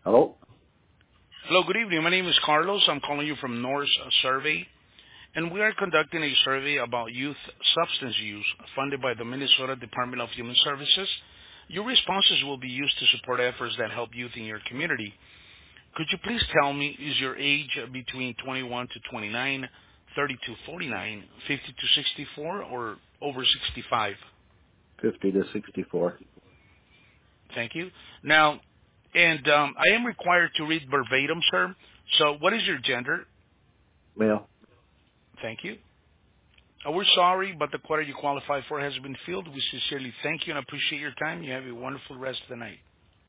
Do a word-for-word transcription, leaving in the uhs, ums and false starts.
Hello? Hello, good evening. My name is Carlos. I'm calling you from Norse Survey, and we are conducting a survey about youth substance use funded by the Minnesota Department of Human Services. Your responses will be used to support efforts that help youth in your community. Could you please tell me, is your age between twenty-one to twenty-nine, thirty to forty-nine, fifty to sixty-four, or over sixty-five? fifty to sixty-four. Thank you. Now, and um, I am required to read verbatim, sir. So what is your gender? Male. Thank you. Uh, we're sorry, but the quota you qualify for has been filled. We sincerely thank you and appreciate your time. You have a wonderful rest of the night.